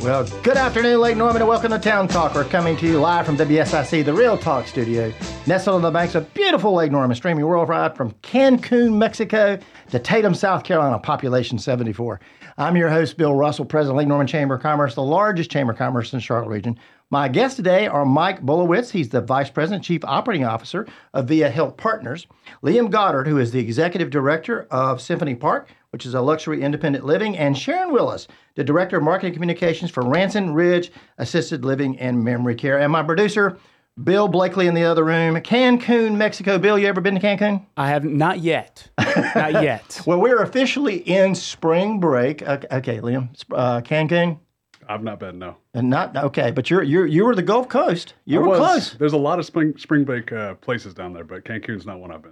Well, good afternoon, Lake Norman, and welcome to Town Talk. We're coming to you live from WSIC, the Real Talk Studio, nestled on the banks of beautiful Lake Norman, streaming worldwide from Cancun, Mexico to Tatum, South Carolina, population 74. I'm your host, Bill Russell, President of Lake Norman Chamber of Commerce, the largest chamber of commerce in the Charlotte region. My guests today are Mike Bulowitz. He's the Vice President, Chief Operating Officer of VIA Health Partners. Liam Goddard, who is the Executive Director of Symphony Park, which is a luxury independent living, and Sharon Willis, the Director of Marketing Communications for Ranson Ridge Assisted Living and Memory Care. And my producer, Bill Blakely in the other room, Cancun, Mexico. Bill, you ever been to Cancun? I have not yet. Not yet. Well, we're officially in spring break. Okay, Liam, Cancun? I've not been, no. And not okay, but you were the Gulf Coast. You were close. There's a lot of spring break places down there, but Cancun's not one I've been.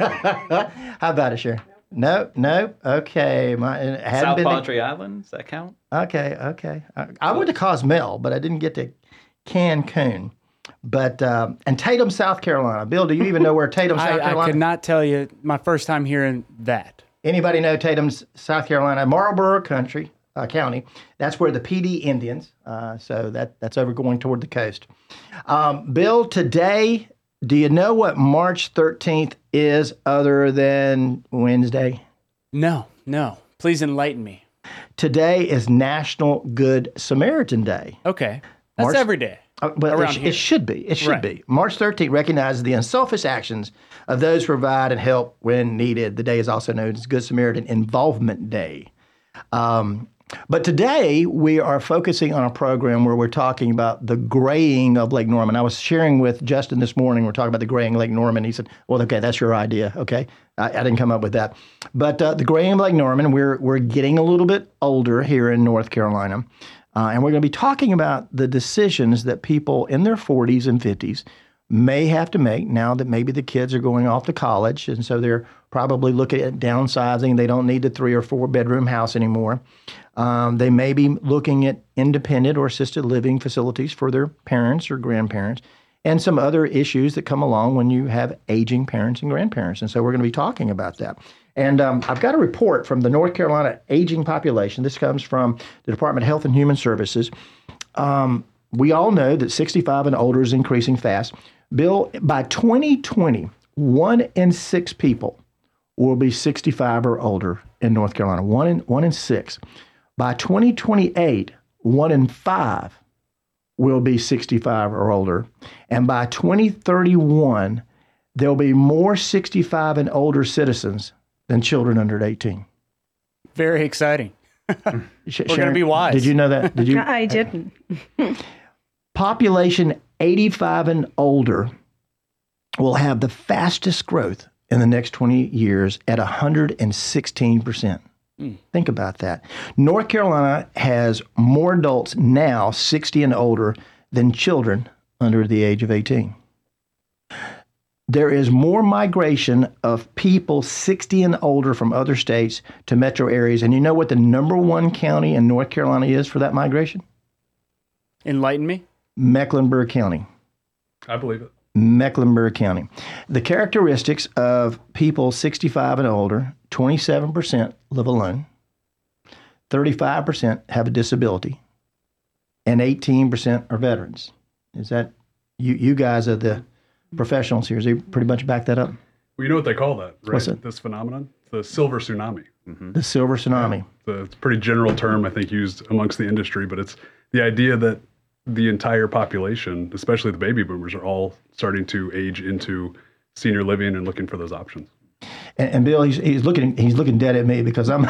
How about it, Sharon? No. Okay. South Padre Island, does that count? Okay. I went to Cozumel, but I didn't get to Cancun. But and Tatum, South Carolina. Bill, do you even know where Tatum, South Carolina? I could not tell you. My first time hearing that. Anybody know Tatum, South Carolina? Marlborough County. That's where the PD Indians. So that's over going toward the coast. Bill, today, do you know what March 13th is other than Wednesday? No. Please enlighten me. Today is National Good Samaritan Day. Okay. That's every day. But it should be. It should be. March 13th recognizes the unselfish actions of those who provide and help when needed. The day is also known as Good Samaritan Involvement Day. But today we are focusing on a program where we're talking about the graying of Lake Norman. I was sharing with Justin this morning, we're talking about the graying of Lake Norman. He said, well, okay, that's your idea. Okay. I didn't come up with that. But the graying of Lake Norman, we're getting a little bit older here in North Carolina. And we're going to be talking about the decisions that people in their 40s and 50s may have to make now that maybe the kids are going off to college. And so they're probably looking at downsizing. They don't need the 3 or 4 bedroom house anymore. They may be looking at independent or assisted living facilities for their parents or grandparents, and some other issues that come along when you have aging parents and grandparents. And so we're going to be talking about that. And I've got a report from the North Carolina aging population. This comes from the Department of Health and Human Services. We all know that 65 and older is increasing fast. Bill, by 2020, 1 in 6 people will be 65 or older in North Carolina. 1 in 6. By 2028, 1 in 5 will be 65 or older. And by 2031, there'll be more 65 and older citizens than children under 18. Very exciting. We're going to be wise. Did you know that? Did you? I didn't. Population 85 and older will have the fastest growth in the next 20 years at 116%. Think about that. North Carolina has more adults now 60 and older than children under the age of 18. There is more migration of people 60 and older from other states to metro areas. And you know what the number 1 county in North Carolina is for that migration? Enlighten me. Mecklenburg County. I believe it. Mecklenburg County. The characteristics of people 65 and older, 27% live alone, 35% have a disability, and 18% are veterans. Is that, you guys are the professionals here. Does they pretty much back that up? Well, you know what they call that, right? What's it? This phenomenon? The silver tsunami. Mm-hmm. The silver tsunami. Yeah. It's a pretty general term, I think, used amongst the industry, but it's the idea that the entire population, especially the baby boomers, are all starting to age into senior living and looking for those options. And Bill, he's looking dead at me because I'm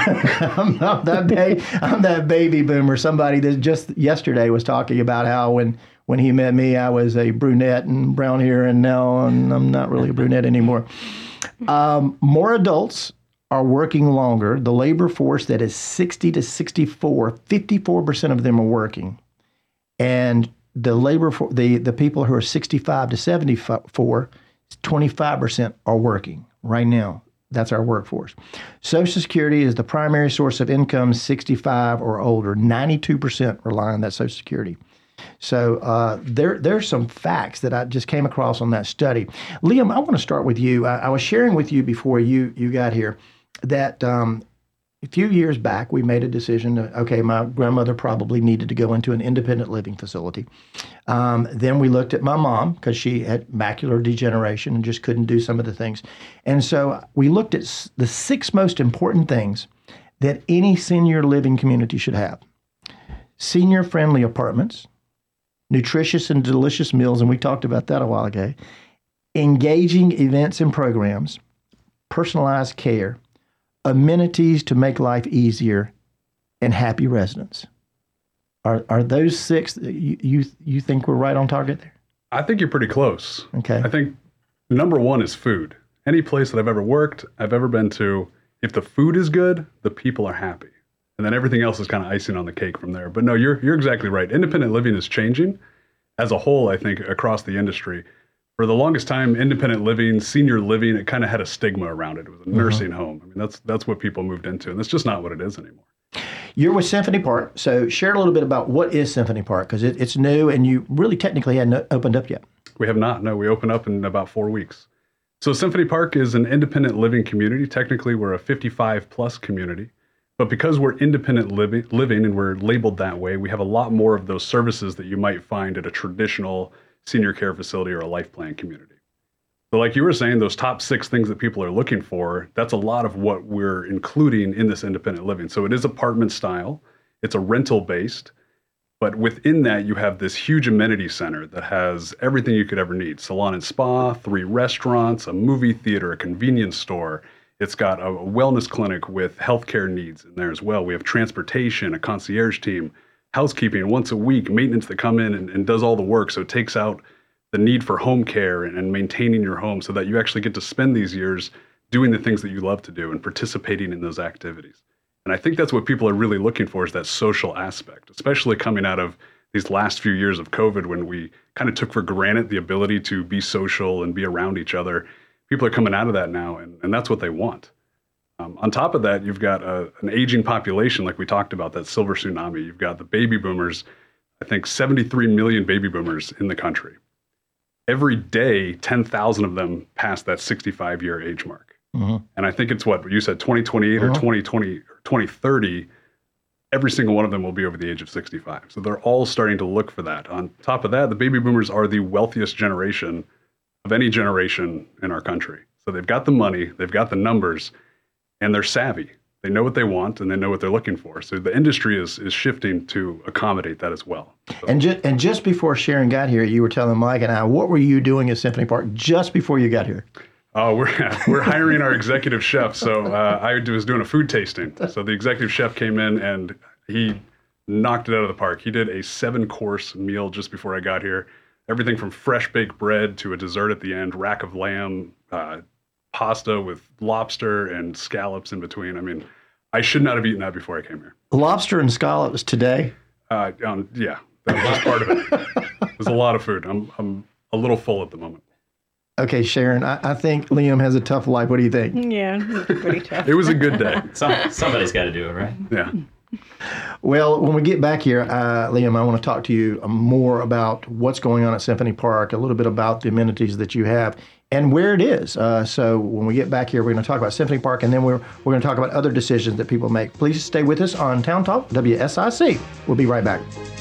that baby boomer. Somebody that just yesterday was talking about how when he met me, I was a brunette and brown hair, and now I'm not really a brunette anymore. More adults are working longer. The labor force that is 60 to 64, 54% of them are working. And the labor for the people who are 65 to 74, 25% are working right now. That's our workforce. Social Security is the primary source of income 65 or older. 92% rely on that Social Security. So there's some facts that I just came across on that study. Liam, I want to start with you. I was sharing with you before you got here that a few years back, we made a decision that, okay, my grandmother probably needed to go into an independent living facility. Then we looked at my mom because she had macular degeneration and just couldn't do some of the things. And so we looked at the 6 most important things that any senior living community should have. Senior-friendly apartments, nutritious and delicious meals, and we talked about that a while ago, engaging events and programs, personalized care, amenities to make life easier, and happy residents. Are those 6 you think we're right on target there? I think you're pretty close. Okay. I think number 1 is food. Any place that I've ever worked, I've ever been to, if the food is good, the people are happy. And then everything else is kind of icing on the cake from there. But no, you're exactly right. Independent living is changing as a whole, I think, across the industry. For the longest time, independent living, senior living, it kind of had a stigma around it. It was a nursing home. I mean, that's what people moved into, and that's just not what it is anymore. You're with Symphony Park, so share a little bit about what is Symphony Park, because it's new, and you really technically hadn't opened up yet. We have not. No, we open up in about 4 weeks. So Symphony Park is an independent living community. Technically, we're a 55-plus community. But because we're independent living and we're labeled that way, we have a lot more of those services that you might find at a traditional senior care facility or a life plan community. So like you were saying, those top 6 things that people are looking for, that's a lot of what we're including in this independent living. So it is apartment style, it's a rental based, but within that you have this huge amenity center that has everything you could ever need. Salon and spa, 3 restaurants, a movie theater, a convenience store. It's got a wellness clinic with healthcare needs in there as well. We have transportation, a concierge team, housekeeping once a week, maintenance that come in and does all the work. So it takes out the need for home care and maintaining your home so that you actually get to spend these years doing the things that you love to do and participating in those activities. And I think that's what people are really looking for, is that social aspect, especially coming out of these last few years of COVID when we kind of took for granted the ability to be social and be around each other. People are coming out of that now, and that's what they want. On top of that, you've got an aging population, like we talked about, that silver tsunami. You've got the baby boomers, I think 73 million baby boomers in the country. Every day, 10,000 of them pass that 65-year age mark. Mm-hmm. And I think it's what you said, 2028 or 2020 or 2030, every single one of them will be over the age of 65. So they're all starting to look for that. On top of that, the baby boomers are the wealthiest generation of any generation in our country. So they've got the money, they've got the numbers, and they're savvy. They know what they want and they know what they're looking for. So the industry is shifting to accommodate that as well. So. And just before Sharon got here, you were telling Mike and I, what were you doing at Symphony Park just before you got here? We're hiring our executive chef. So I was doing a food tasting. So the executive chef came in and he knocked it out of the park. He did a 7-course meal just before I got here. Everything from fresh baked bread to a dessert at the end, rack of lamb, pasta with lobster and scallops in between. I mean, I should not have eaten that before I came here. Lobster and scallops today? Yeah, that was just part of it. It was a lot of food. I'm a little full at the moment. Okay, Sharon, I think Liam has a tough life. What do you think? Yeah, it's pretty tough. It was a good day. Somebody's got to do it, right? Yeah. Well, when we get back here, Liam, I want to talk to you more about what's going on at Symphony Park, a little bit about the amenities that you have, and where it is. So when we get back here, we're going to talk about Symphony Park, and then we're going to talk about other decisions that people make. Please stay with us on Town Talk WSIC. We'll be right back.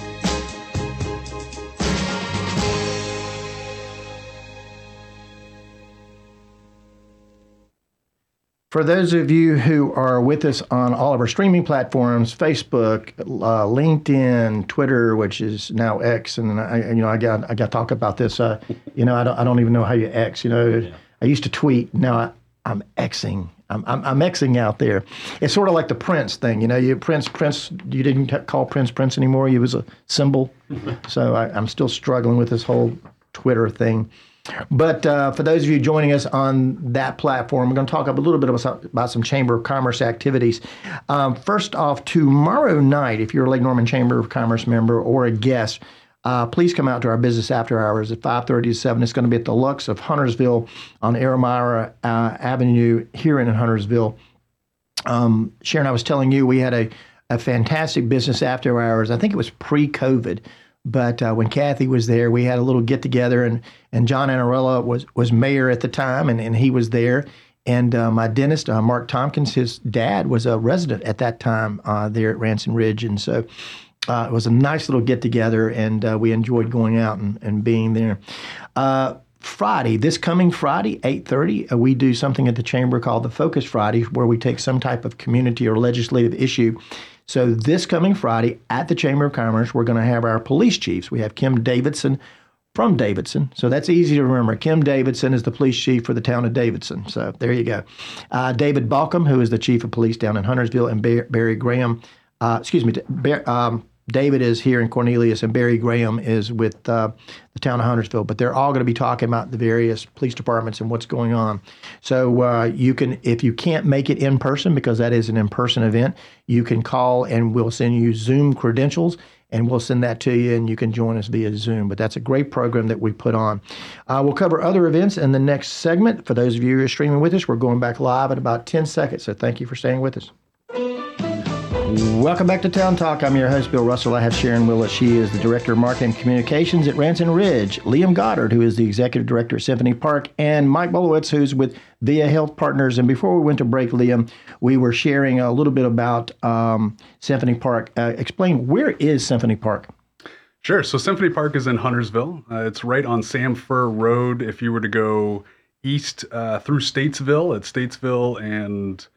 For those of you who are with us on all of our streaming platforms, Facebook, LinkedIn, Twitter, which is now X, and I got to talk about this. I don't even know how you X. I used to tweet. Now I'm Xing. I'm Xing out there. It's sort of like the Prince thing. Prince. You didn't call Prince anymore. He was a symbol. So I'm still struggling with this whole Twitter thing. But for those of you joining us on that platform, we're going to talk a little bit about some Chamber of Commerce activities. First off, tomorrow night, if you're a Lake Norman Chamber of Commerce member or a guest, please come out to our business after hours at 5:30 to 7. It's going to be at the Lux of Huntersville on Elmira Avenue here in Huntersville. Sharon, I was telling you we had a fantastic business after hours. I think it was pre-COVID. But when Kathy was there, we had a little get-together, and John Annarella was mayor at the time, and he was there. And my dentist, Mark Tompkins, his dad was a resident at that time there at Ranson Ridge. And so it was a nice little get-together, and we enjoyed going out and being there. Friday, this coming Friday, 8:30, we do something at the Chamber called the Focus Friday, where we take some type of community or legislative issue. So this coming Friday at the Chamber of Commerce, we're going to have our police chiefs. We have Kim Davidson from Davidson. So that's easy to remember. Kim Davidson is the police chief for the town of Davidson. So there you go. David Balcom, who is the chief of police down in Huntersville, and Barry Graham. David is here in Cornelius, and Barry Graham is with the town of Huntersville. But they're all going to be talking about the various police departments and what's going on. So you can, if you can't make it in person, because that is an in-person event, you can call and we'll send you Zoom credentials, and we'll send that to you, and you can join us via Zoom. But that's a great program that we put on. We'll cover other events in the next segment. For those of you who are streaming with us, we're going back live in about 10 seconds. So thank you for staying with us. Welcome back to Town Talk. I'm your host, Bill Russell. I have Sharon Willis. She is the Director of Marketing and Communications at Ranson Ridge. Liam Goddard, who is the Executive Director at Symphony Park, and Mike Bolowitz, who's with Via Health Partners. And before we went to break, Liam, we were sharing a little bit about Symphony Park. Explain, where is Symphony Park? Sure. So Symphony Park is in Huntersville. It's right on Sam Fur Road. If you were to go east through Statesville, it's Statesville and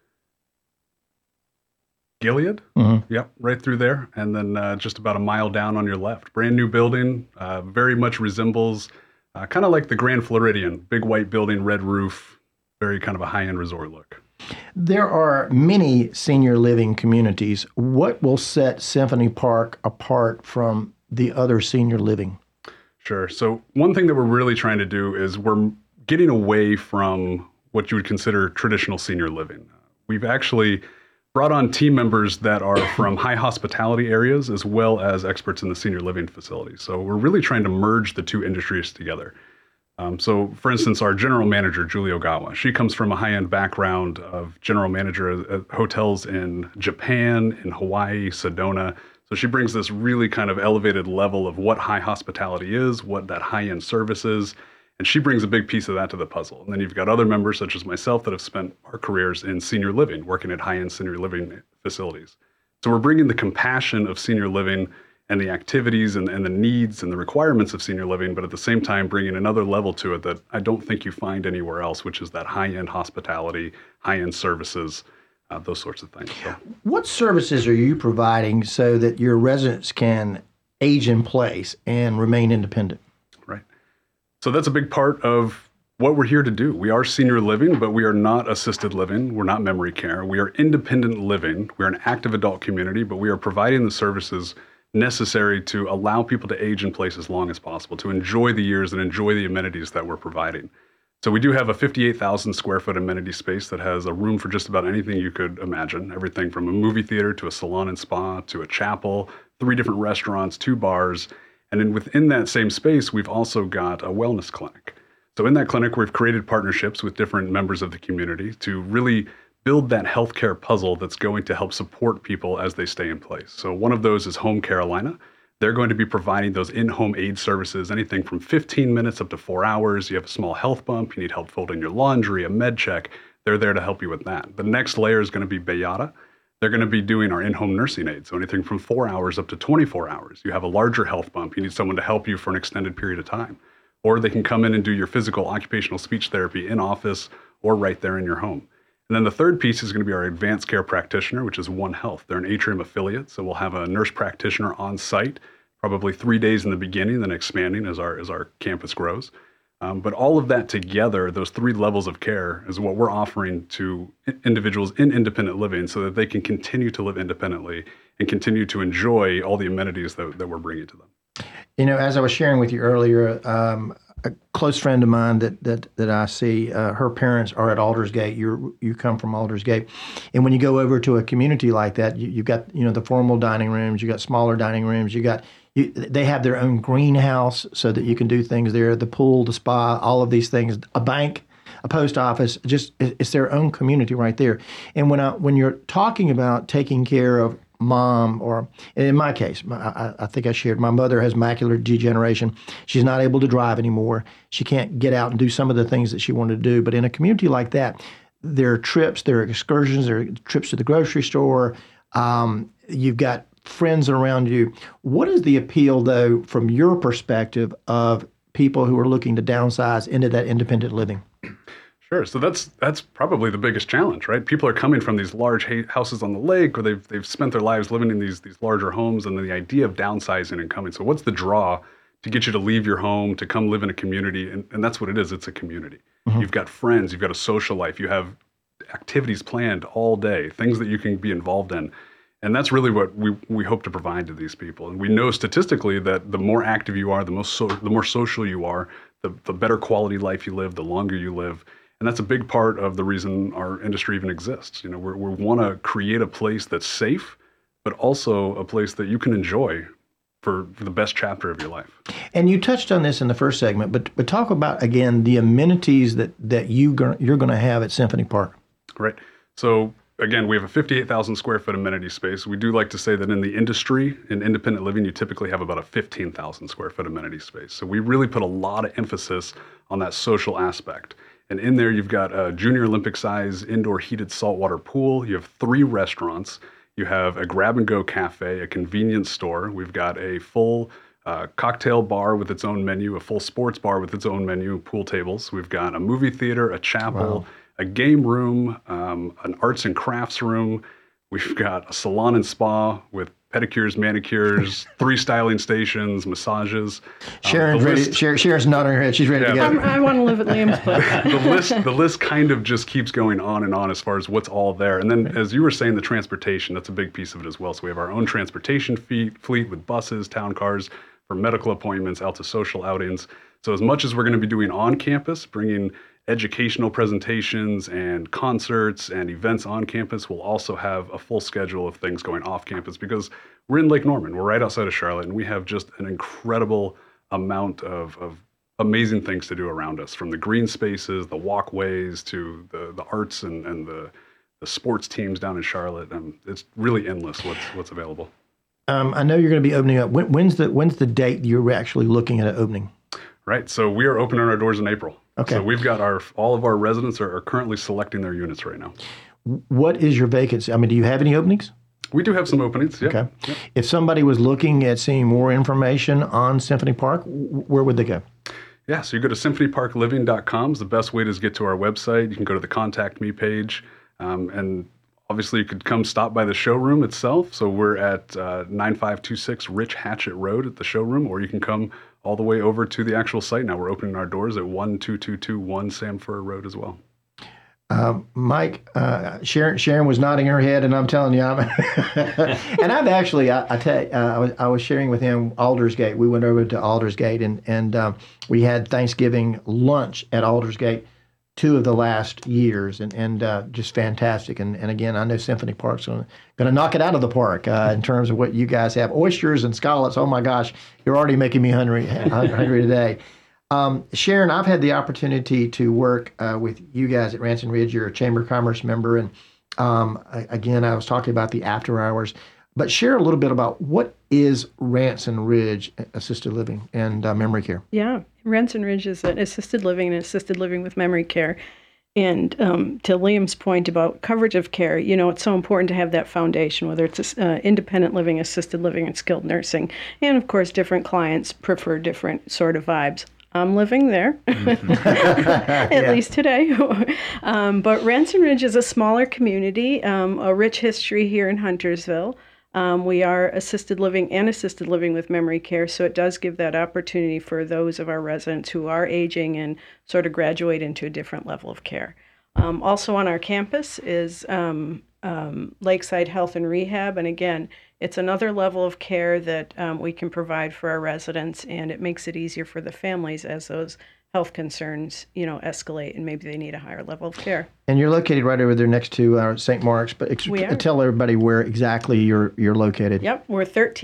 Gilead. Mm-hmm. Yep, right through there. And then just about a mile down on your left. Brand new building, very much resembles kind of like the Grand Floridian, big white building, red roof, very kind of a high-end resort look. There are many senior living communities. What will set Symphony Park apart from the other senior living? Sure. So one thing that we're really trying to do is we're getting away from what you would consider traditional senior living. We've actually brought on team members that are from high hospitality areas as well as experts in the senior living facilities. So we're really trying to merge the two industries together. So for instance, our general manager, Julie Ogawa, she comes from a high-end background of general manager at hotels in Japan, in Hawaii, Sedona. So she brings this really kind of elevated level of what high hospitality is, what that high-end service is. And she brings a big piece of that to the puzzle. And then you've got other members such as myself that have spent our careers in senior living, working at high-end senior living facilities. So we're bringing the compassion of senior living and the activities and the needs and the requirements of senior living, but at the same time bringing another level to it that I don't think you find anywhere else, which is that high-end hospitality, high-end services, those sorts of things. So, what services are you providing so that your residents can age in place and remain independent? So that's a big part of what we're here to do. We are senior living, but we are not assisted living. We're not memory care. We are independent living. We're an active adult community, but we are providing the services necessary to allow people to age in place as long as possible, to enjoy the years and enjoy the amenities that we're providing. So we do have a 58,000 square foot amenity space that has a room for just about anything you could imagine. Everything from a movie theater to a salon and spa to a chapel, 3 different restaurants, 2 bars. And then within that same space, we've also got a wellness clinic. So in that clinic, we've created partnerships with different members of the community to really build that healthcare puzzle that's going to help support people as they stay in place. So one of those is Home Carolina. They're going to be providing those in-home aid services, anything from 15 minutes up to 4 hours. You have a small health bump, you need help folding your laundry, a med check. They're there to help you with that. The next layer is going to be Bayada. They're going to be doing our in-home nursing aid. So anything from 4 hours up to 24 hours. You have a larger health bump. You need someone to help you for an extended period of time. Or they can come in and do your physical occupational speech therapy in office or right there in your home. And then the third piece is going to be our advanced care practitioner, which is One Health. They're an Atrium affiliate. So we'll have a nurse practitioner on site, probably 3 days in the beginning, then expanding as our campus grows. But all of that together, those 3 levels of care, is what we're offering to individuals in independent living so that they can continue to live independently and continue to enjoy all the amenities that we're bringing to them. You know, as I was sharing with you earlier, a close friend of mine that I see, her parents are at Aldersgate. You come from Aldersgate. And when you go over to a community like that, you've got, the formal dining rooms, you got smaller dining rooms, they have their own greenhouse so that you can do things there, the pool, the spa, all of these things, a bank, a post office, just it's their own community right there. And when you're talking about taking care of mom, or in my case, I think I shared, my mother has macular degeneration. She's not able to drive anymore. She can't get out and do some of the things that she wanted to do. But in a community like that, their trips, their excursions, their trips to the grocery store. You've got friends around you. What is the appeal, though, from your perspective of people who are looking to downsize into that independent living? Sure. So that's probably the biggest challenge, right? People are coming from these large houses on the lake, or they've spent their lives living in these larger homes, and then the idea of downsizing and coming. So what's the draw to get you to leave your home, to come live in a community? And that's what it is. It's a community. Mm-hmm. You've got friends, you've got a social life, you have activities planned all day, things that you can be involved in. And that's really what we hope to provide to these people. And we know statistically that the more active you are, the more social you are, the better quality life you live, the longer you live. And that's a big part of the reason our industry even exists. You know, we want to create a place that's safe, but also a place that you can enjoy for the best chapter of your life. And you touched on this in the first segment, but talk about, again, the amenities that you're going to have at Symphony Park. Right. So, again, we have a 58,000 square foot amenity space. We do like to say that in the industry, in independent living, you typically have about a 15,000 square foot amenity space. So we really put a lot of emphasis on that social aspect. And in there, you've got a junior Olympic size indoor heated saltwater pool. You have 3 restaurants. You have a grab-and-go cafe, a convenience store. We've got a full cocktail bar with its own menu, a full sports bar with its own menu, pool tables. We've got a movie theater, a chapel, a game room, an arts and crafts room. We've got a salon and spa with pedicures, manicures, 3 styling stations, massages. Sharon's nodding her head. She's ready to go. I want to live at Liam's place. The list kind of just keeps going on and on as far as what's all there. And then, as you were saying, the transportation, that's a big piece of it as well. So we have our own transportation fleet with buses, town cars for medical appointments, out to social outings. So as much as we're going to be doing on campus, bringing educational presentations and concerts and events on campus, we'll also have a full schedule of things going off campus because we're in Lake Norman. We're right outside of Charlotte, and we have just an incredible amount of amazing things to do around us, from the green spaces, the walkways, to the arts and the sports teams down in Charlotte. It's really endless what's available. I know you're going to be opening up. When's the date you're actually looking at opening? Right. So we are opening our doors in April. Okay. So we've got all of our residents are currently selecting their units right now. What is your vacancy? I mean, do you have any openings? We do have some openings. Yeah. Okay. Yeah. If somebody was looking at seeing more information on Symphony Park, where would they go? Yeah. So you go to symphonyparkliving.com is the best way to get to our website. You can go to the Contact Me page. And obviously, you could come stop by the showroom itself. So we're at 9526 Rich Hatchett Road at the showroom, or you can come all the way over to the actual site now. We're opening our doors at 12221 Sam Furr Road as well. Mike, Sharon was nodding her head, and I'm telling you, and I've actually, I was sharing with him Aldersgate. We went over to Aldersgate, and we had Thanksgiving lunch at Aldersgate 2 of the last years, and just fantastic. And again, I know Symphony Park's going to knock it out of the park in terms of what you guys have. Oysters and scallops, oh my gosh, you're already making me hungry today. Sharon, I've had the opportunity to work with you guys at Ranson Ridge. You're a Chamber of Commerce member, and again, I was talking about the after hours. But share a little bit about what is Ranson Ridge Assisted Living and Memory Care. Yeah, Ranson Ridge is an assisted living with memory care. And to Liam's point about coverage of care, it's so important to have that foundation, whether it's independent living, assisted living, and skilled nursing. And of course, different clients prefer different sort of vibes. I'm living there, at least today. But Ranson Ridge is a smaller community, a rich history here in Huntersville. We are assisted living with memory care, so it does give that opportunity for those of our residents who are aging and sort of graduate into a different level of care. Also on our campus is Lakeside Health and Rehab, and again, it's another level of care that we can provide for our residents, and it makes it easier for the families as those health concerns, escalate, and maybe they need a higher level of care. And you're located right over there next to St. Mark's, but tell everybody where exactly you're located. Yep, we're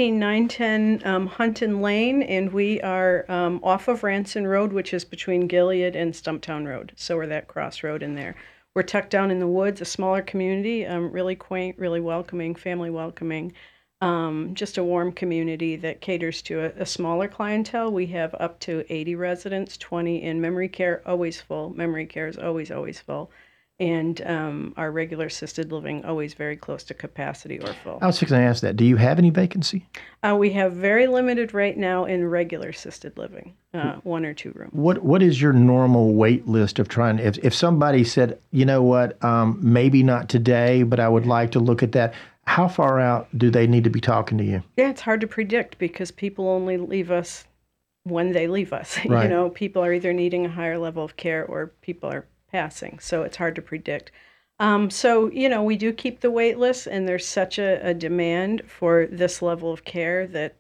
13910 Hunton Lane, and we are off of Ranson Road, which is between Gilead and Stumptown Road. So we're that crossroad in there. We're tucked down in the woods, a smaller community, really quaint, really welcoming, family welcoming. Just a warm community that caters to a smaller clientele. We have up to 80 residents, 20 in memory care, always full. Memory care is always, always full. and our regular assisted living always very close to capacity or full. I was fixing to ask that. Do you have any vacancy? We have very limited right now in regular assisted living, 1 or 2 rooms. What is your normal wait list of trying? If somebody said, you know what, maybe not today, but I would like to look at that. How far out do they need to be talking to you? Yeah, it's hard to predict because people only leave us when they leave us. Right. You know, people are either needing a higher level of care or people are passing, so it's hard to predict. So, you know, we do keep the wait list, and there's such a demand for this level of care that,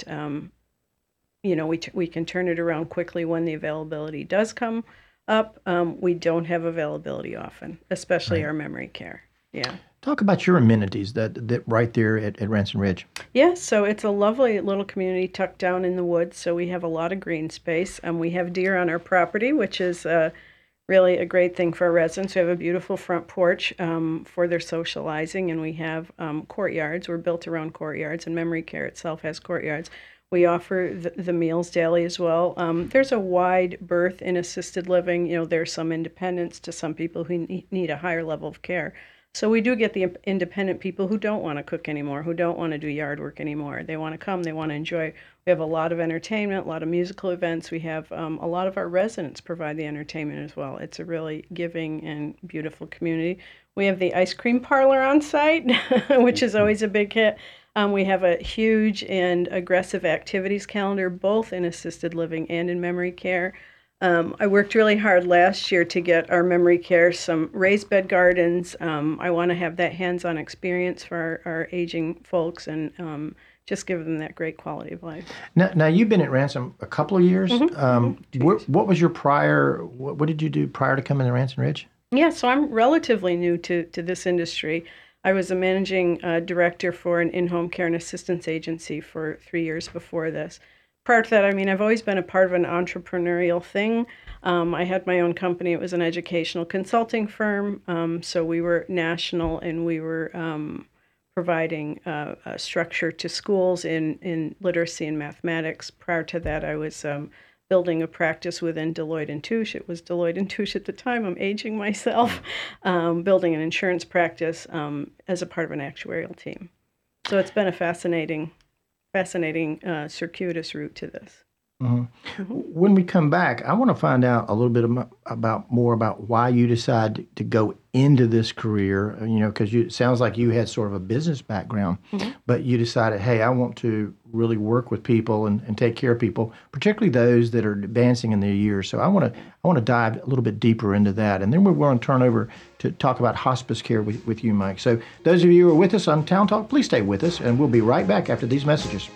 you know, we can turn it around quickly when the availability does come up. We don't have availability often, especially our memory care. Yeah. Talk about your amenities that right there at Ranson Ridge. Yeah, so it's a lovely little community tucked down in the woods, so we have a lot of green space. We have deer on our property, which is really a great thing for our residents. We have a beautiful front porch for their socializing, and we have courtyards. We're built around courtyards, and memory care itself has courtyards. We offer the meals daily as well. There's a wide berth in assisted living. You know, there's some independence to some people who need a higher level of care. So we do get the independent people who don't want to cook anymore, who don't want to do yard work anymore. They want to come, they want to enjoy. We have a lot of entertainment, a lot of musical events. We have a lot of our residents provide the entertainment as well. It's a really giving and beautiful community. We have the ice cream parlor on site, which is always a big hit. We have a huge and aggressive activities calendar, both in assisted living and in memory care. I worked really hard last year to get our memory care some raised bed gardens. I want to have that hands-on experience for our aging folks and just give them that great quality of life. Now you've been at Ransom a couple of years. What was your prior? What did you do prior to coming to Ranson Ridge? Yeah, so I'm relatively new to this industry. I was a managing director for an in-home care and assistance agency for 3 years before this. Prior to that, I mean, I've always been a part of an entrepreneurial thing. I had my own company. It was an educational consulting firm. So we were national, and we were providing a structure to schools in literacy and mathematics. Prior to that, I was building a practice within Deloitte & Touche. It was Deloitte & Touche at the time. I'm aging myself. Building an insurance practice as a part of an actuarial team. So it's been a fascinating circuitous route to this. When we come back, I want to find out a little bit more about why you decided to go into this career. You know, because it sounds like you had sort of a business background, but you decided, hey, I want to really work with people and take care of people, particularly those that are advancing in their years. So I want to dive a little bit deeper into that, and then we're going to turn over to talk about hospice care with you, Mike. So those of you who are with us on Town Talk, please stay with us, and we'll be right back after these messages.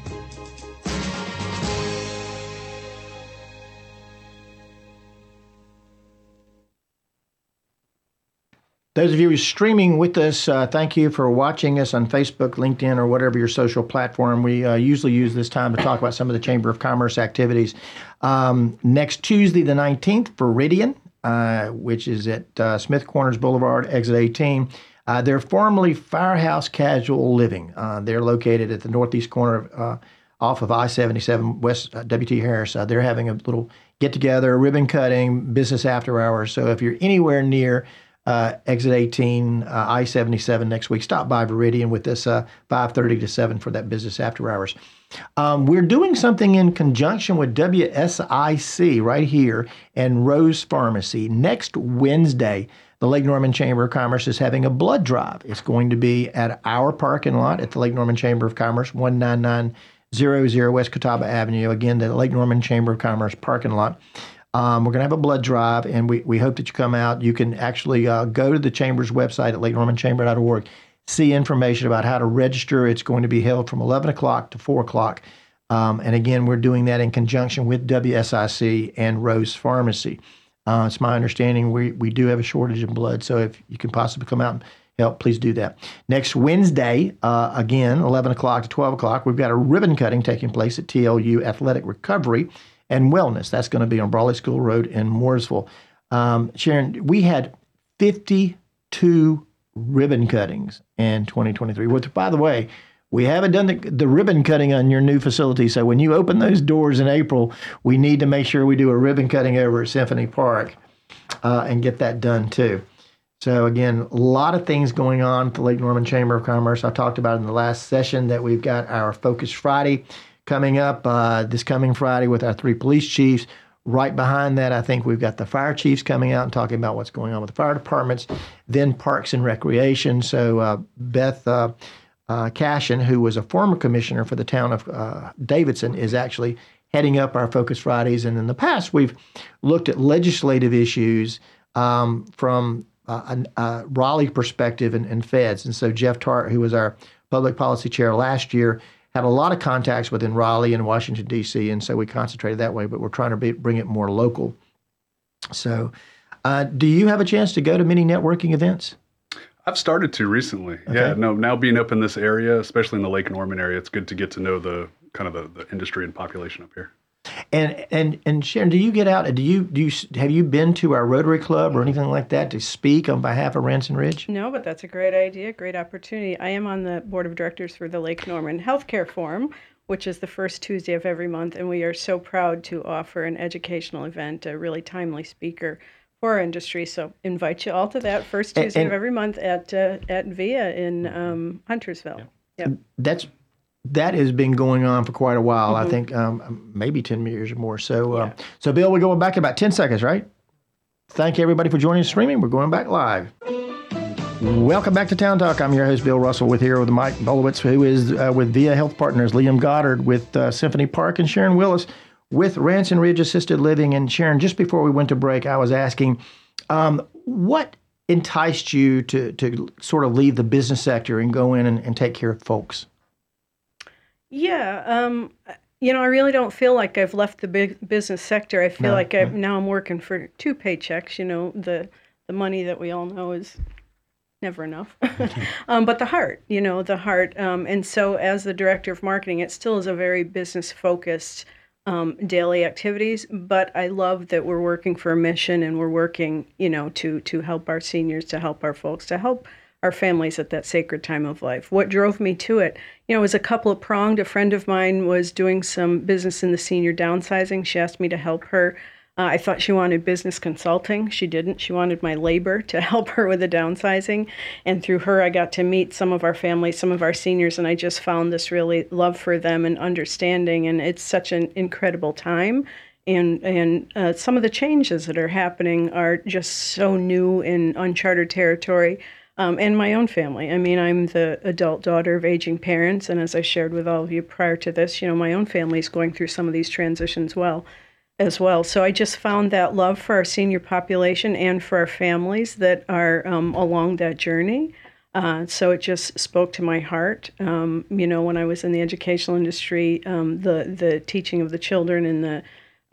Those of you who are streaming with us, thank you for watching us on Facebook, LinkedIn, or whatever your social platform. We usually use this time to talk about some of the Chamber of Commerce activities. Next Tuesday, the 19th, Veridian, which is at Smith Corners Boulevard, exit 18. They're formerly Firehouse Casual Living. They're located at the northeast corner off of I-77 West W.T. Harris. They're having a little get-together, ribbon cutting, business after hours. So if you're anywhere near exit 18, I-77 next week, stop by Veridian with us 5:30 to 7 for that business after hours. We're doing something in conjunction with WSIC right here and Rose Pharmacy. Next Wednesday, the Lake Norman Chamber of Commerce is having a blood drive. It's going to be at our parking lot at the Lake Norman Chamber of Commerce, 19900 West Catawba Avenue. Again, the Lake Norman Chamber of Commerce parking lot. We're going to have a blood drive, and we hope that you come out. You can actually go to the Chamber's website at lakenormanchamber.org, see information about how to register. It's going to be held from 11 o'clock to 4 o'clock. And again, we're doing that in conjunction with WSIC and Rose Pharmacy. It's my understanding we do have a shortage of blood, so if you can possibly come out and help, please do that. Next Wednesday, again, 11 o'clock to 12 o'clock, we've got a ribbon cutting taking place at TLU Athletic Recovery and Wellness. That's going to be on Brawley School Road in Mooresville. Sharon, we had 52 ribbon cuttings in 2023, which, by the way, we haven't done the ribbon cutting on your new facility. So when you open those doors in April, we need to make sure we do a ribbon cutting over at Symphony Park and get that done too. So again, a lot of things going on at the Lake Norman Chamber of Commerce. I talked about in the last session that we've got our Focus Friday coming up this coming Friday with our 3 police chiefs. Right behind that, I think we've got the fire chiefs coming out and talking about what's going on with the fire departments, then Parks and Recreation. So Beth Cashin, who was a former commissioner for the town of Davidson, is actually heading up our Focus Fridays. And in the past, we've looked at legislative issues from a Raleigh perspective and feds. And so Jeff Tart, who was our public policy chair last year, had a lot of contacts within Raleigh and Washington, D.C., and so we concentrated that way, but we're trying to bring it more local. So do you have a chance to go to many networking events? I've started to recently. Okay. Yeah, no, now being up in this area, especially in the Lake Norman area, it's good to get to know the kind of the industry and population up here. And Sharon, do you get out? Have you been to our Rotary Club or anything like that to speak on behalf of Ranson Ridge? No, but that's a great idea, great opportunity. I am on the board of directors for the Lake Norman Healthcare Forum, which is the first Tuesday of every month, and we are so proud to offer an educational event, a really timely speaker for our industry. So invite you all to that first Tuesday of every month at VIA in Huntersville. Yeah. Yep. That has been going on for quite a while. Mm-hmm. I think maybe 10 years or more. So, so Bill, we're going back in about 10 seconds, right? Thank you, everybody, for joining us streaming. We're going back live. Welcome back to Town Talk. I'm your host, Bill Russell, with Mike Bolowitz, who is with VIA Health Partners, Liam Goddard with Symphony Park, and Sharon Willis with Ranson Ridge Assisted Living. And Sharon, just before we went to break, I was asking, what enticed you to sort of leave the business sector and go in and take care of folks? Yeah, I really don't feel like I've left the big business sector. I feel like now I'm working for 2 paychecks. The money that we all know is never enough. But the heart. And so as the director of marketing, it still is a very business-focused daily activities. But I love that we're working for a mission, and we're working, to help our seniors, to help our folks, to help our families at that sacred time of life. What drove me to it, was a couple of pronged. A friend of mine was doing some business in the senior downsizing. She asked me to help her. I thought she wanted business consulting. She didn't. She wanted my labor to help her with the downsizing. And through her, I got to meet some of our families, some of our seniors, and I just found this really love for them and understanding. And it's such an incredible time. And some of the changes that are happening are just so new in uncharted territory. And my own family. I mean, I'm the adult daughter of aging parents, and as I shared with all of you prior to this, my own family is going through some of these transitions as well. So I just found that love for our senior population and for our families that are along that journey. So it just spoke to my heart. When I was in the educational industry, the teaching of the children and the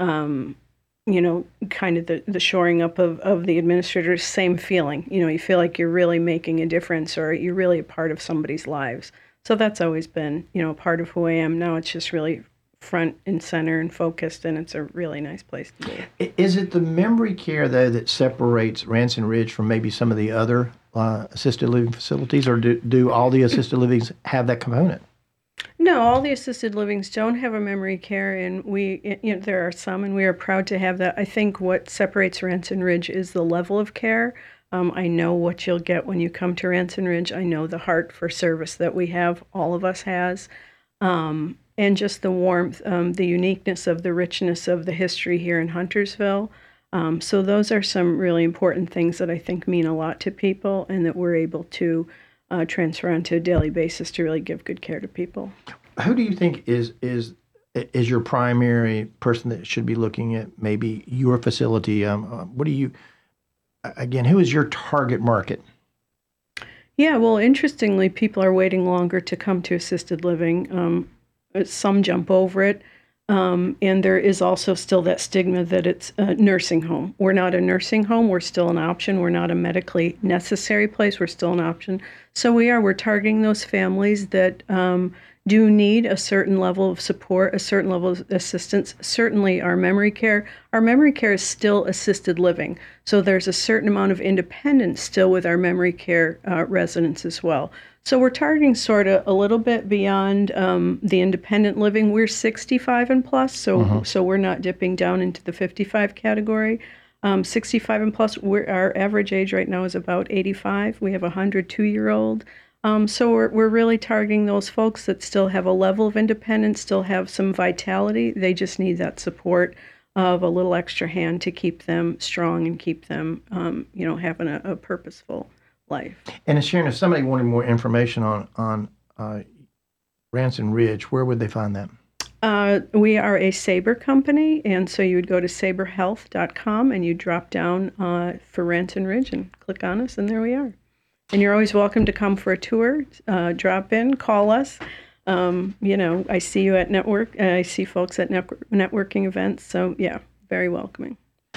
kind of the shoring up of the administrators, same feeling. You feel like you're really making a difference, or you're really a part of somebody's lives. So that's always been, a part of who I am. Now it's just really front and center and focused, and it's a really nice place to be. Is it the memory care, though, that separates Ranson Ridge from maybe some of the other assisted living facilities, or do all the assisted livings have that component? No, all the assisted livings don't have a memory care, and there are some, and we are proud to have that. I think what separates Ranson Ridge is the level of care. I know what you'll get when you come to Ranson Ridge. I know the heart for service that we have, all of us has, and just the warmth, the uniqueness of the richness of the history here in Huntersville. So those are some really important things that I think mean a lot to people, and that we're able to transfer onto a daily basis to really give good care to people. Who do you think is your primary person that should be looking at maybe your facility? Who is your target market? Yeah, well, interestingly, people are waiting longer to come to assisted living. Some jump over it. And there is also still that stigma that it's a nursing home. We're not a nursing home. We're still an option. We're not a medically necessary place. We're still an option. So we're targeting those families that do need a certain level of support, a certain level of assistance. Certainly our memory care is still assisted living. So there's a certain amount of independence still with our memory care residents as well. So we're targeting sort of a little bit beyond the independent living. We're 65 and plus, so we're not dipping down into the 55 category. 65 and plus. Our average age right now is about 85. We have a 102-year-old. So we're really targeting those folks that still have a level of independence, still have some vitality. They just need that support of a little extra hand to keep them strong and keep them, having a purposeful life. And Sharon, if somebody wanted more information on Ranson Ridge, where would they find that? We are a Sabre company, and so you would go to saberhealth.com and you drop down for Ranson Ridge and click on us, and there we are. And you're always welcome to come for a tour, drop in, call us. I see you at network. I see folks at networking events. So yeah, very welcoming.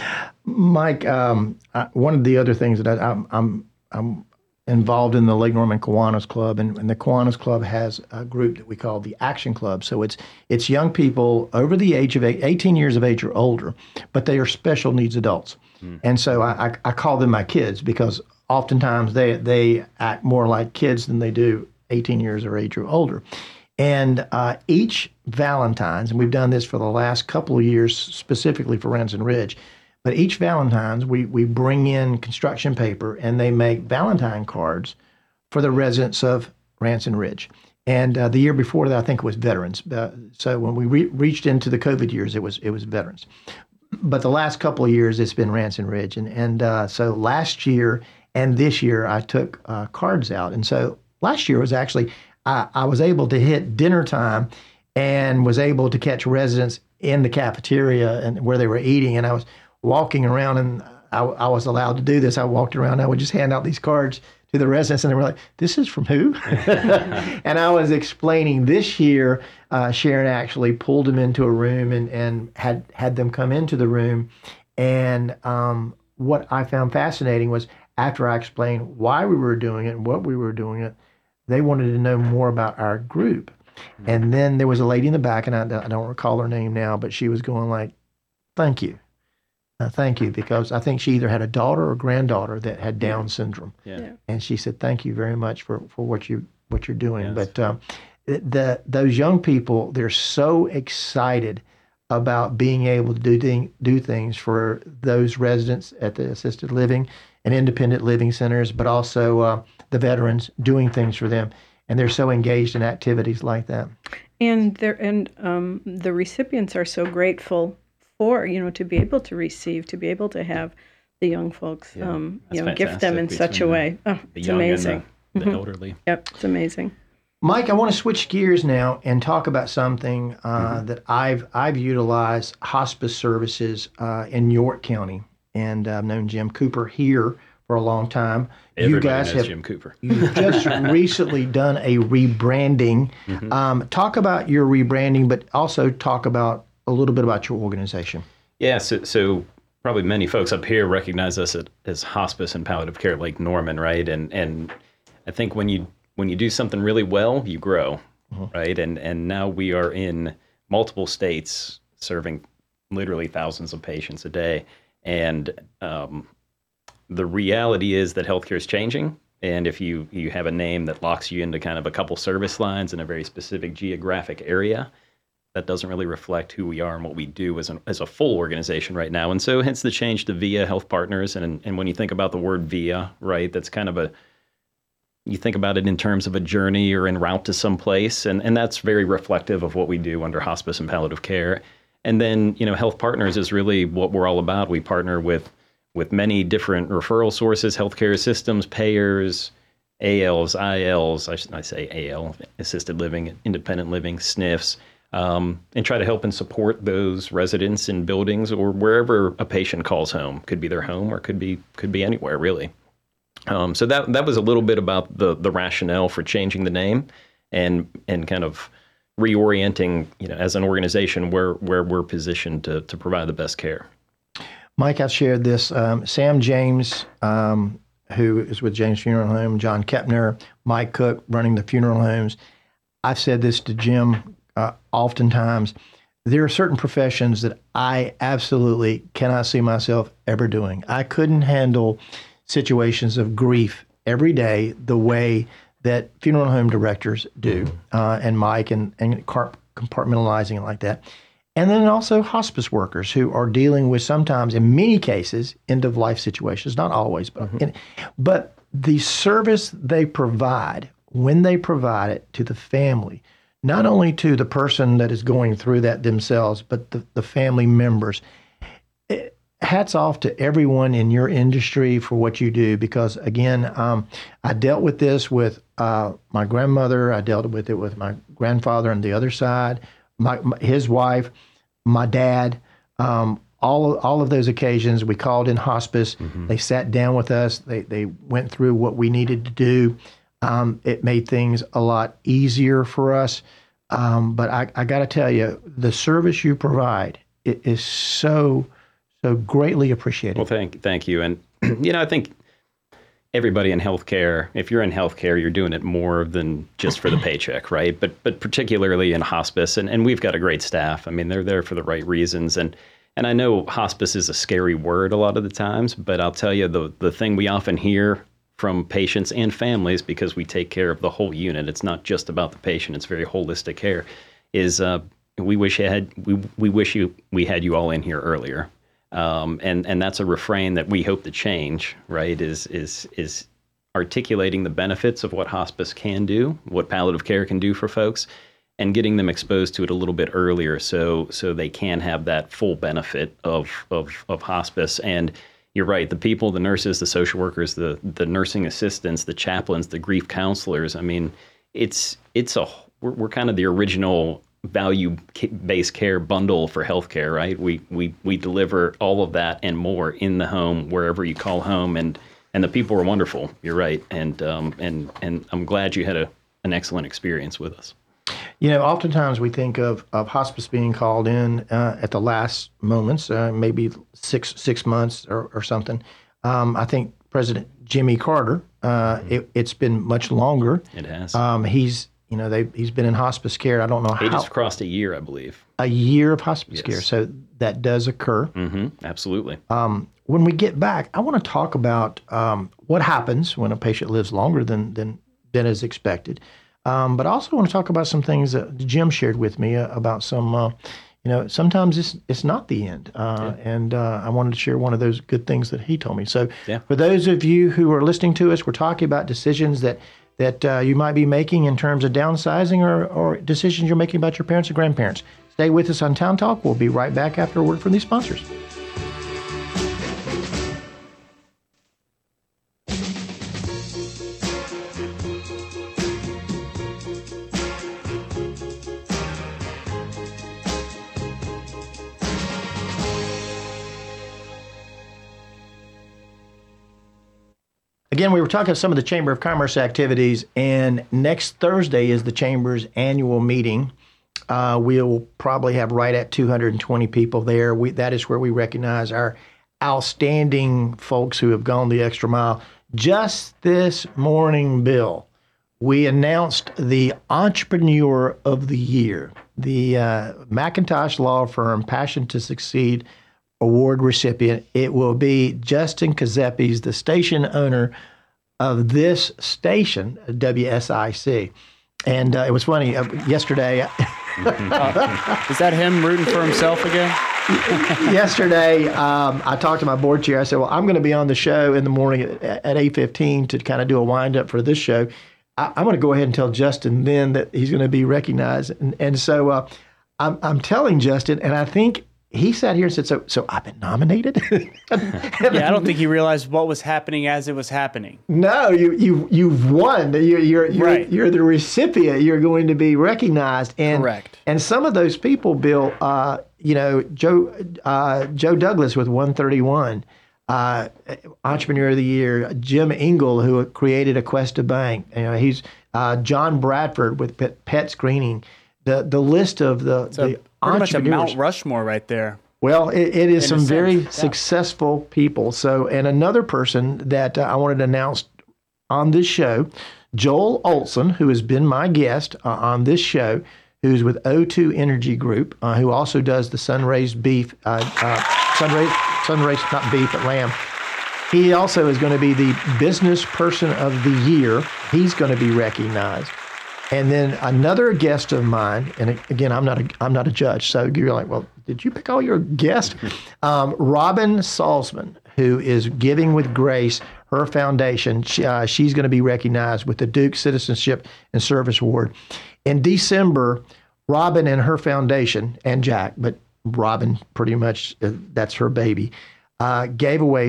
Mike, one of the other things that I'm involved in the Lake Norman Kiwanis Club, and the Kiwanis Club has a group that we call the Action Club. So it's young people over the age of 18 years of age or older, but they are special needs adults. And so I call them my kids because oftentimes they act more like kids than they do 18 years of age or older. And each Valentine's, and we've done this for the last couple of years specifically for Ranson Ridge, but each Valentine's we bring in construction paper and they make Valentine cards for the residents of Ranson Ridge. And the year before that, I think it was veterans. So when we reached into the COVID years, it was veterans. But the last couple of years, it's been Ranson Ridge. And so last year and this year, I took cards out. And so last year was actually, I was able to hit dinner time and was able to catch residents in the cafeteria and where they were eating. And I was walking around, and I was allowed to do this. I walked around, and I would just hand out these cards to the residents, and they were like, "This is from who?" And I was explaining this year, Sharon actually pulled them into a room and had them come into the room. And what I found fascinating was after I explained why we were doing it and what we were doing it, they wanted to know more about our group. And then there was a lady in the back, and I don't recall her name now, but she was going like, "Thank you. Thank you," because I think she either had a daughter or granddaughter that had Down syndrome. Yeah. And she said, "Thank you very much for what you're doing." Yes. But those young people, they're so excited about being able to do things for those residents at the assisted living and independent living centers, but also the veterans, doing things for them. And they're so engaged in activities like that. And the recipients are so grateful for, to be able to receive, to be able to have the young folks, gift them in such a way. Oh, it's amazing. And the elderly. Yep, it's amazing. Mike, I want to switch gears now and talk about something that I've utilized hospice services in York County, and I've known Jim Cooper here for a long time. Everybody you guys knows have Jim Cooper. You've just recently done a rebranding. Talk about your rebranding, but also talk about a little bit about your organization. Yeah, so probably many folks up here recognize us as hospice and palliative care at Lake Norman, right? And I think when you do something really well, you grow, right? And now we are in multiple states serving literally thousands of patients a day. And the reality is that healthcare is changing. And if you have a name that locks you into kind of a couple service lines in a very specific geographic area, that doesn't really reflect who we are and what we do as a full organization right now. And so hence the change to VIA Health Partners. And when you think about the word VIA, right, that's kind of you think about it in terms of a journey or en route to some place. And that's very reflective of what we do under hospice and palliative care. And then, Health Partners is really what we're all about. We partner with many different referral sources, healthcare systems, payers, ALs, ILs, I say AL, assisted living, independent living, SNFs, and try to help and support those residents in buildings or wherever a patient calls home. Could be their home or could be anywhere, really. So that was a little bit about the rationale for changing the name and kind of reorienting, as an organization where we're positioned to provide the best care. Mike, I've shared this. Sam James, who is with James Funeral Home, John Kepner, Mike Cook running the funeral homes. I've said this to Jim oftentimes. There are certain professions that I absolutely cannot see myself ever doing. I couldn't handle situations of grief every day the way that funeral home directors do, and Mike and compartmentalizing it like that. And then also hospice workers who are dealing with sometimes, in many cases, end-of-life situations, not always, but the service they provide, when they provide it to the family, not only to the person that is going through that themselves, but the family members. Hats off to everyone in your industry for what you do, because, again, I dealt with this with my grandmother. I dealt with it with my grandfather on the other side, his wife, my dad. All of those occasions, we called in hospice. They sat down with us. They went through what we needed to do. It made things a lot easier for us. But I got to tell you, the service you provide is so greatly appreciated. Well, thank you. And, I think everybody in healthcare, if you're in healthcare, you're doing it more than just for the paycheck, right? But particularly in hospice, and we've got a great staff. I mean, they're there for the right reasons. And I know hospice is a scary word a lot of the times, but I'll tell you, the thing we often hear from patients and families, because we take care of the whole unit, it's not just about the patient, it's very holistic care, is we wish we had you all in here earlier. And that's a refrain that we hope to change, right? Is articulating the benefits of what hospice can do, what palliative care can do for folks, and getting them exposed to it a little bit earlier, so they can have that full benefit of hospice. And you're right, the people, the nurses, the social workers, the nursing assistants, the chaplains, the grief counselors. I mean, we're kind of the original value-based care bundle for healthcare, right? We deliver all of that and more in the home, wherever you call home, and the people are wonderful. You're right, and I'm glad you had an excellent experience with us. Oftentimes we think of hospice being called in at the last moments, maybe six months or something. I think President Jimmy Carter, it's been much longer. It has. He's been in hospice care. I don't know how. He just crossed a year, I believe. A year of hospice care. So that does occur. Absolutely. When we get back, I want to talk about what happens when a patient lives longer than is expected. But I also want to talk about some things that Jim shared with me about some, sometimes it's not the end. And I wanted to share one of those good things that he told me. So for those of you who are listening to us, we're talking about decisions that you might be making in terms of downsizing or decisions you're making about your parents or grandparents. Stay with us on Town Talk. We'll be right back after a word from these sponsors. Again, we were talking some of the Chamber of Commerce activities, and next Thursday is the Chamber's annual meeting. We'll probably have right at 220 people there. That is where we recognize our outstanding folks who have gone the extra mile. Just this morning, Bill, we announced the Entrepreneur of the Year, the McIntosh Law Firm Passion to Succeed Award recipient. It will be Justin Kazepis, the station owner of this station, WSIC. And it was funny, yesterday... Is that him rooting for himself again? Yesterday, I talked to my board chair. I said, well, I'm going to be on the show in the morning at 8:15 to kind of do a wind-up for this show. I'm going to go ahead and tell Justin then that he's going to be recognized. And so I'm telling Justin, and I think he sat here and said, so I've been nominated? Yeah, I don't think he realized what was happening as it was happening. No, you've won. You're right. You're the recipient. You're going to be recognized. And, correct. And some of those people, Bill, Joe Douglas with 131, Entrepreneur of the Year, Jim Engel, who created Aquesta Bank. He's John Bradford with Pet Screening. The list of the pretty much a entrepreneurs. Mount Rushmore right there. Well, it is some very successful people. So, and another person that I wanted to announce on this show, Joel Olson, who has been my guest on this show, who's with O2 Energy Group, who also does the sun-raised beef, sun-raised, not beef, but lamb. He also is going to be the Business Person of the Year. He's going to be recognized. And then another guest of mine, and again, I'm not a judge, so you're like, well, did you pick all your guests? Robin Salzman, who is Giving with Grace, her foundation. She's going to be recognized with the Duke Citizenship and Service Award. In December, Robin and her foundation, and Jack, but Robin pretty much, that's her baby, gave away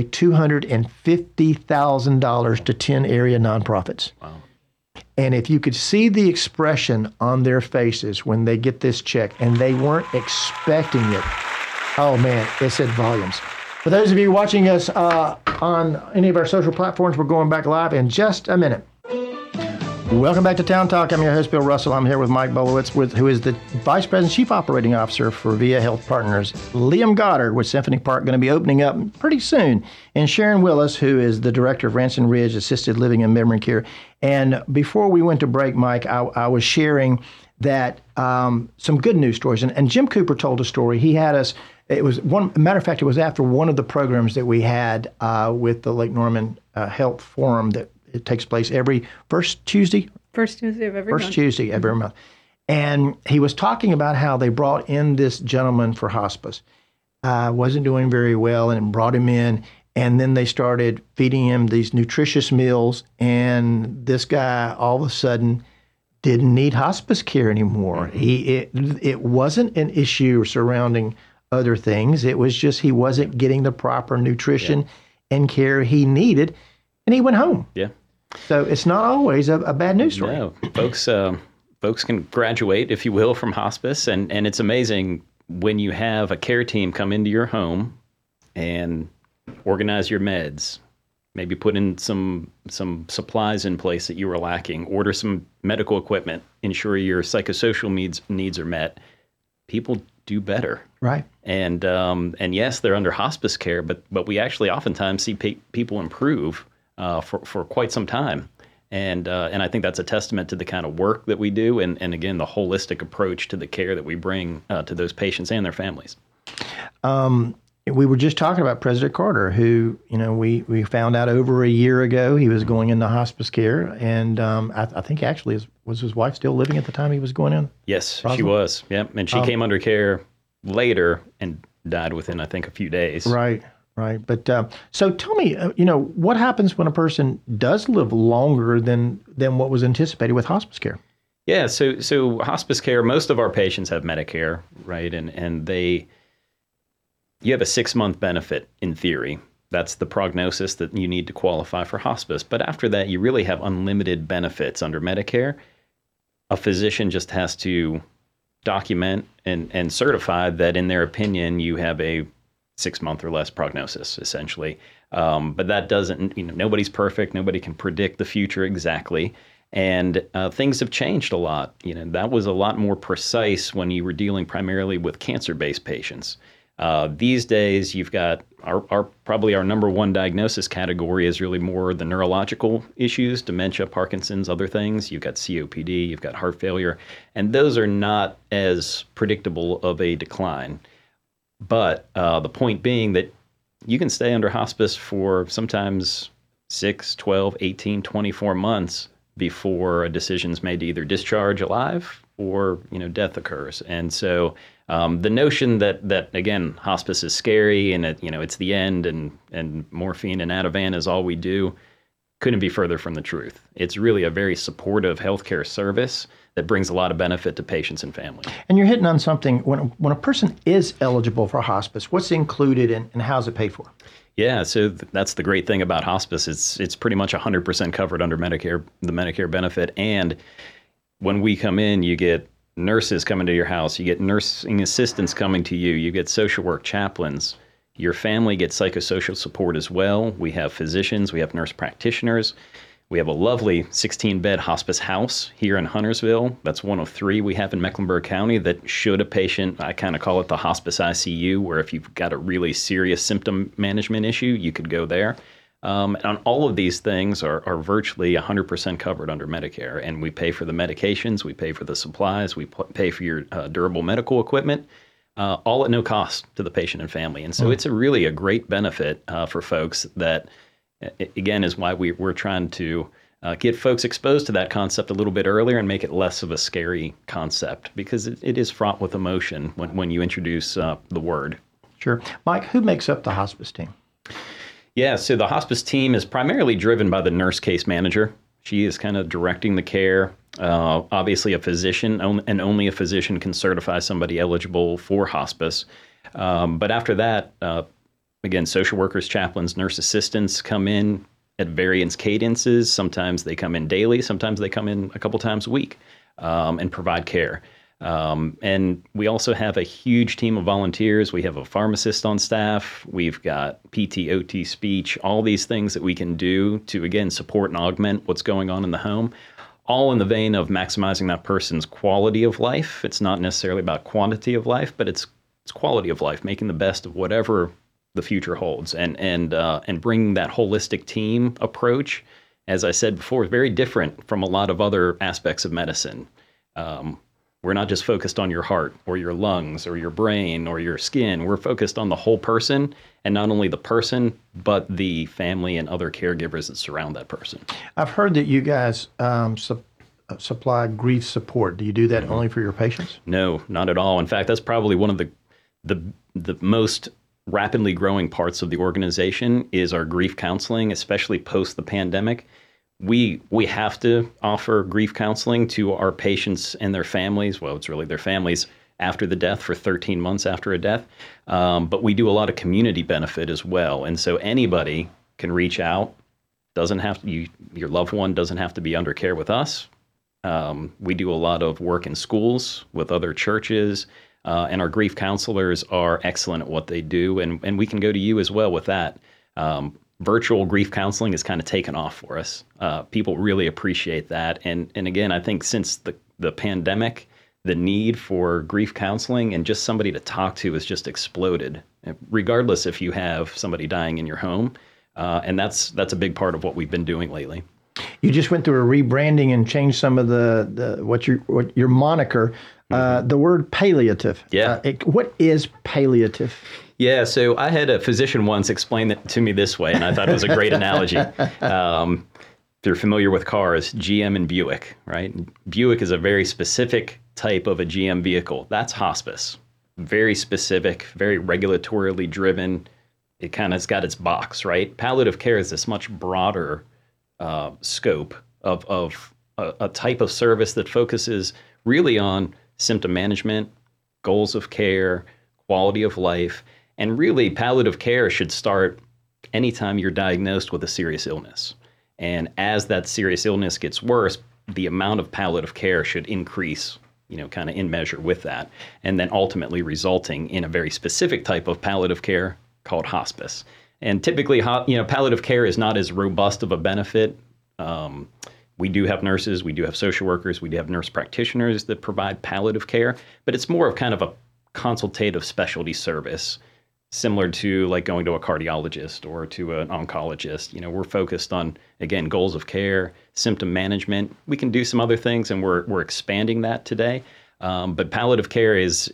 $250,000 to 10 area nonprofits. Wow. And if you could see the expression on their faces when they get this check, and they weren't expecting it, oh man, it said volumes. For those of you watching us on any of our social platforms, we're going back live in just a minute. Welcome back to Town Talk. I'm your host, Bill Russell. I'm here with Mike Bolowitz, who is the Vice President, Chief Operating Officer for VA Health Partners. Liam Goddard with Symphony Park, going to be opening up pretty soon. And Sharon Willis, who is the Director of Ranson Ridge Assisted Living and Memory Care. And before we went to break, Mike, I was sharing that some good news stories. And Jim Cooper told a story. He had us, it was matter of fact, it was after one of the programs that we had with the Lake Norman Health Forum that it takes place every first Tuesday of every month. First Tuesday of every month. And he was talking about how they brought in this gentleman for hospice. Wasn't doing very well, and brought him in. And then they started feeding him these nutritious meals. And this guy all of a sudden didn't need hospice care anymore. It wasn't an issue surrounding other things. It was just he wasn't getting the proper nutrition and care he needed. And he went home. Yeah. So it's not always a bad news story. No, folks can graduate, if you will, from hospice. And it's amazing when you have a care team come into your home and organize your meds, maybe put in some supplies in place that you were lacking, order some medical equipment, ensure your psychosocial needs are met. People do better. Right. And yes, they're under hospice care, but we actually oftentimes see people improve for quite some time. And I think that's a testament to the kind of work that we do, and again, the holistic approach to the care that we bring to those patients and their families. We were just talking about President Carter, who, we found out over a year ago he was going into hospice care, and I think actually was his wife still living at the time he was going in? Yes, Roswell? She was. Yep, and she came under care later and died within, I think, a few days. Right. Right. But so tell me, what happens when a person does live longer than what was anticipated with hospice care? Yeah. So hospice care, most of our patients have Medicare, right? And you have a 6-month benefit in theory. That's the prognosis that you need to qualify for hospice. But after that, you really have unlimited benefits under Medicare. A physician just has to document and certify that, in their opinion, you have a 6-month or less prognosis, essentially. But that doesn't, nobody's perfect. Nobody can predict the future exactly. And things have changed a lot. That was a lot more precise when you were dealing primarily with cancer-based patients. These days, you've got probably our number one diagnosis category is really more the neurological issues, dementia, Parkinson's, other things. You've got COPD, you've got heart failure, and those are not as predictable of a decline. But the point being that you can stay under hospice for sometimes 6, 12, 18, 24 months before a decision's made to either discharge alive or, death occurs. And so the notion that again, hospice is scary and it's the end and morphine and Ativan is all we do couldn't be further from the truth. It's really a very supportive healthcare service that brings a lot of benefit to patients and families. And you're hitting on something. When a person is eligible for hospice, what's included and how's it paid for? Yeah, so that's the great thing about hospice. It's pretty much 100% covered under Medicare, the Medicare benefit. And when we come in, you get nurses coming to your house, you get nursing assistants coming to you, you get social work chaplains. Your family gets psychosocial support as well. We have physicians, we have nurse practitioners. We have a lovely 16-bed hospice house here in Huntersville. That's one of 3 we have in Mecklenburg County that should a patient, I kind of call it the hospice ICU, where if you've got a really serious symptom management issue, you could go there. And all of these things are virtually 100% covered under Medicare. And we pay for the medications, we pay for the supplies, we pay for your durable medical equipment, all at no cost to the patient and family. And so it's really a great benefit for folks that, again, is why we're trying to get folks exposed to that concept a little bit earlier and make it less of a scary concept, because it is fraught with emotion when you introduce the word. Sure. Mike, who makes up the hospice team? Yeah, so the hospice team is primarily driven by the nurse case manager. She is kind of directing the care. Obviously, a physician, and only a physician can certify somebody eligible for hospice. But after that, again, social workers, chaplains, nurse assistants come in at various cadences. Sometimes they come in daily. Sometimes they come in a couple times a week and provide care. And we also have a huge team of volunteers. We have a pharmacist on staff. We've got PT, OT, speech, all these things that we can do to, again, support and augment what's going on in the home, all in the vein of maximizing that person's quality of life. It's not necessarily about quantity of life, but it's quality of life, making the best of whatever the future holds, and bringing that holistic team approach, as I said before, is very different from a lot of other aspects of medicine. We're not just focused on your heart or your lungs or your brain or your skin. We're focused on the whole person, and not only the person, but the family and other caregivers that surround that person. I've heard that you guys supply grief support. Do you do that only for your patients? No, not at all. In fact, that's probably one of the most rapidly growing parts of the organization is our grief counseling, especially post the pandemic. We have to offer grief counseling to our patients and their families. Well, it's really their families after the death, for 13 months after a death. But we do a lot of community benefit as well. And so anybody can reach out. Doesn't have to, your loved one doesn't have to be under care with us. We do a lot of work in schools with other churches. And our grief counselors are excellent at what they do, and we can go to you as well with that. Virtual grief counseling has kind of taken off for us. People really appreciate that. And again, I think since the pandemic, the need for grief counseling and just somebody to talk to has just exploded, regardless if you have somebody dying in your home. And that's a big part of what we've been doing lately. You just went through a rebranding and changed some of what your moniker. The word palliative. Yeah. What is palliative? Yeah, so I had a physician once explain it to me this way, and I thought it was a great analogy. If you're familiar with cars, GM and Buick, right? Buick is a very specific type of a GM vehicle. That's hospice. Very specific, very regulatorily driven. It kind of has got its box, right? Palliative care is this much broader scope of a type of service that focuses really on symptom management, goals of care, quality of life, and really palliative care should start anytime you're diagnosed with a serious illness. And as that serious illness gets worse, the amount of palliative care should increase, kind of in measure with that, and then ultimately resulting in a very specific type of palliative care called hospice. And typically, palliative care is not as robust of a benefit. We do have nurses, we do have social workers, we do have nurse practitioners that provide palliative care, but it's more of kind of a consultative specialty service, similar to like going to a cardiologist or to an oncologist. We're focused on, again, goals of care, symptom management. We can do some other things, and we're expanding that today. But palliative care is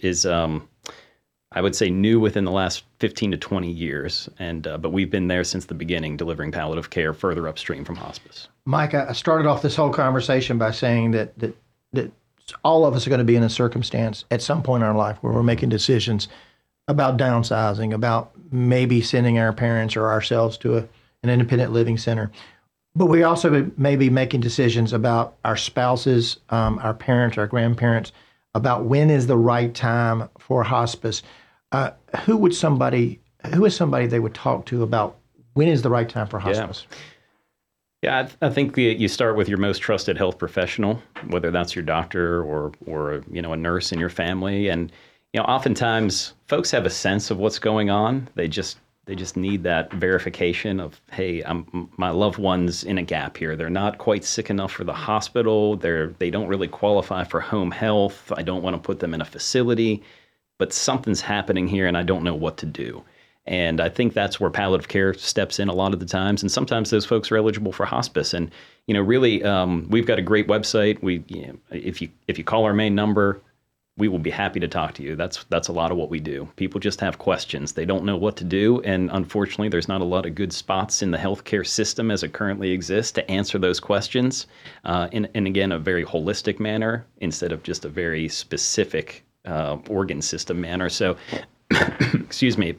I would say new within the last 15 to 20 years, but we've been there since the beginning, delivering palliative care further upstream from hospice. Mike, I started off this whole conversation by saying that all of us are going to be in a circumstance at some point in our life where we're making decisions about downsizing, about maybe sending our parents or ourselves to an independent living center. But we also may be making decisions about our spouses, our parents, our grandparents, about when is the right time for hospice. Who is somebody they would talk to about when is the right time for hospice? Yeah, I think you start with your most trusted health professional, whether that's your doctor or a nurse in your family. And oftentimes folks have a sense of what's going on. They just need that verification of, hey, my loved one's in a gap here. They're not quite sick enough for the hospital. They don't really qualify for home health. I don't want to put them in a facility, but something's happening here and I don't know what to do. And I think that's where palliative care steps in a lot of the times. And sometimes those folks are eligible for hospice. And, really, we've got a great website. If you call our main number, we will be happy to talk to you. That's a lot of what we do. People just have questions. They don't know what to do. And unfortunately, there's not a lot of good spots in the healthcare system as it currently exists to answer those questions in again, a very holistic manner instead of just a very specific organ system manner. So, excuse me,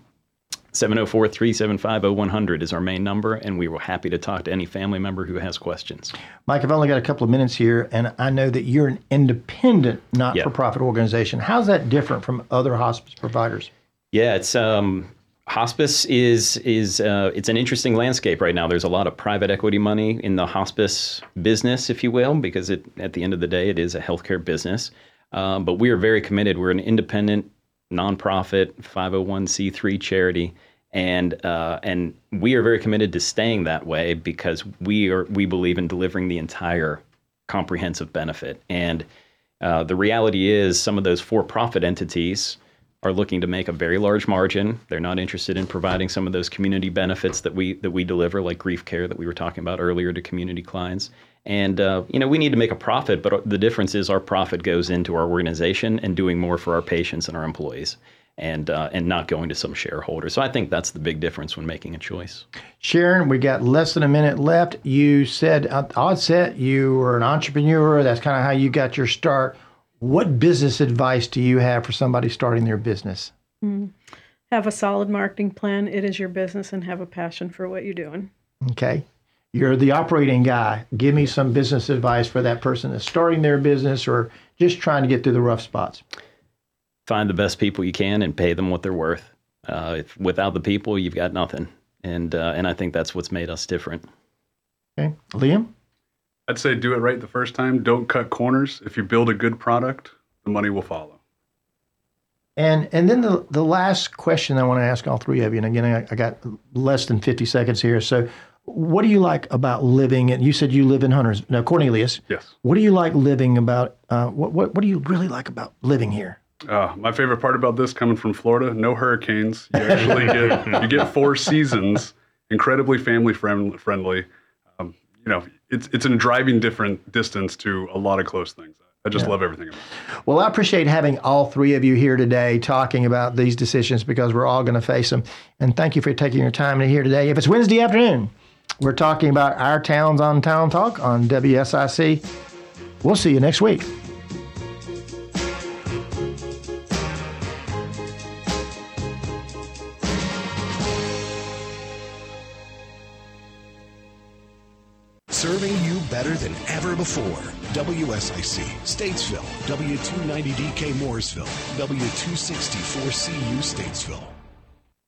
704-375-0100 is our main number, and we were happy to talk to any family member who has questions. Mike, I've only got a couple of minutes here, and I know that you're an independent, not-for-profit organization. How's that different from other hospice providers? Yeah, it's hospice is it's an interesting landscape right now. There's a lot of private equity money in the hospice business, if you will, because at the end of the day, it is a healthcare business. But we are very committed. We're an independent, nonprofit, 501c3 charity. And we are very committed to staying that way because we believe in delivering the entire comprehensive benefit. And the reality is some of those for-profit entities are looking to make a very large margin. They're not interested in providing some of those community benefits that we deliver, like grief care that we were talking about earlier to community clients. And we need to make a profit, but the difference is our profit goes into our organization and doing more for our patients and our employees. And not going to some shareholder. So I think that's the big difference when making a choice. Sharon, we got less than a minute left. You said at Oddset you were an entrepreneur. That's kind of how you got your start. What business advice do you have for somebody starting their business? Have a solid marketing plan. It is your business, and have a passion for what you're doing. Okay. You're the operating guy. Give me some business advice for that person that's starting their business or just trying to get through the rough spots. Find the best people you can and pay them what they're worth. If without the people, you've got nothing. And I think that's what's made us different. Okay. Liam? I'd say do it right the first time. Don't cut corners. If you build a good product, the money will follow. And then the last question I want to ask all three of you, and again, I got less than 50 seconds here. So what do you like about living, and you said you live in Hunters. Now, Cornelius. Yes. What do you like living about, what do you really like about living here? My favorite part about this, coming from Florida, no hurricanes. You actually get 4 seasons, incredibly family friendly. It's in a driving different distance to a lot of close things. I just love everything about it. Well, I appreciate having all three of you here today talking about these decisions because we're all going to face them. And thank you for taking your time here today. If it's Wednesday afternoon, we're talking about Our Towns on Town Talk on WSIC. We'll see you next week. Serving you better than ever before. WSIC, Statesville, W290DK Mooresville, W264CU Statesville.